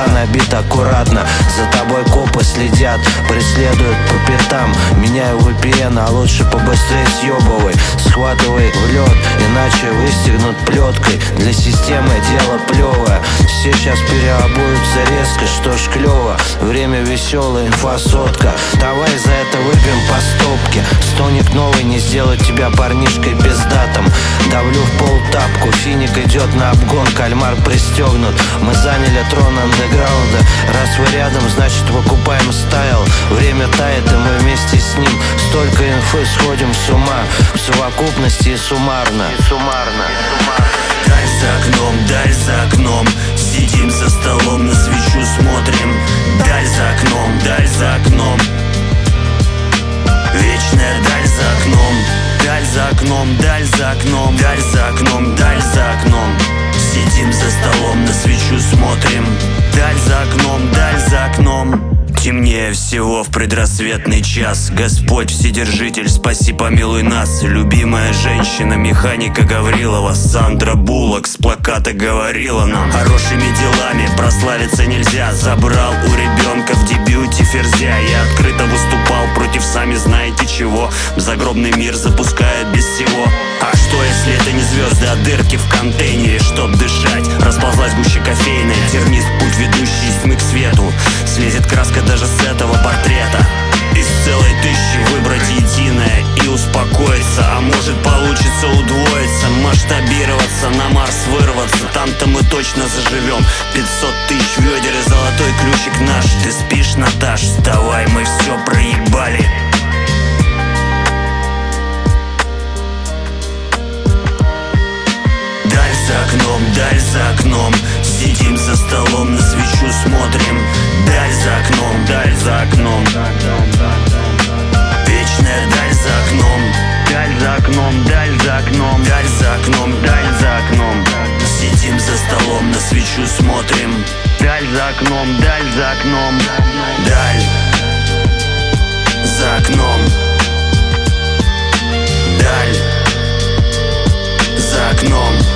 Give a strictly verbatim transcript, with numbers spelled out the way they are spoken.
голова набита аккуратно. За тобой копы следят, преследуют по пятам. Меняю ви пи эн, а лучше побыстрее съебывай. Схватывай в лед, иначе выстегнут плеткой. Для системы дело плевое, все сейчас переобуются резко, что ж клево. Время веселое, инфа сотка. Давай за это выпьем по стопке. Стоник новый не сделает тебя парнишкой бездатом. Давлю в пол тапку, финик идет на обгон, кальмар пристегнут. Мы заняли трон андеграунда. Раз вы рядом, значит выкупаем стайл. Время тает, и мы вместе с ним. Столько инфы, сходим с ума. В совокупности и суммарно, и суммарно. Даль за окном, даль за окном. Сидим за столом, на свечу смотрим. Даль за окном, даль за окном. Вечная даль за окном. Даль за окном, даль за окном. Даль за окном, даль за окном. Сидим за столом, на свечу смотрим. Даль за окном, даль за окном. Темнее всего в предрассветный час. Господь Вседержитель, спаси, помилуй нас. Любимая женщина, механика Гаврилова. Сандра Буллок с плаката говорила нам: хорошими делами прославиться нельзя. Забрал у ребенка в дебюте ферзя. Я открыто выступал против сами знаете чего. В загробный мир запускают без всего. А что если это не звезды, а дырки в контейнере? Чтоб дышать, расползлась гуще кофейная. Тернист путь, ведущий из тьмы к свету. Слезет краска даже с этого портрета. Из целой тысячи выбрать единое и успокоиться. А может получится удвоиться, масштабироваться, на Марс вырваться. Там-то мы точно заживем. Пятьсот тысяч ведер и золотой ключик наш. Ты спишь, Наташ? Вставай, мы все проебали. Даль за окном, даль за окном. Сидим за столом, на свечу смотрим. Даль за окном, даль за окном. Вечная даль за окном. Даль за окном, даль за окном. Даль за окном, даль за окном. Сидим за столом, на свечу смотрим. Даль за окном, даль за окном. Даль за окном. Даль за окном.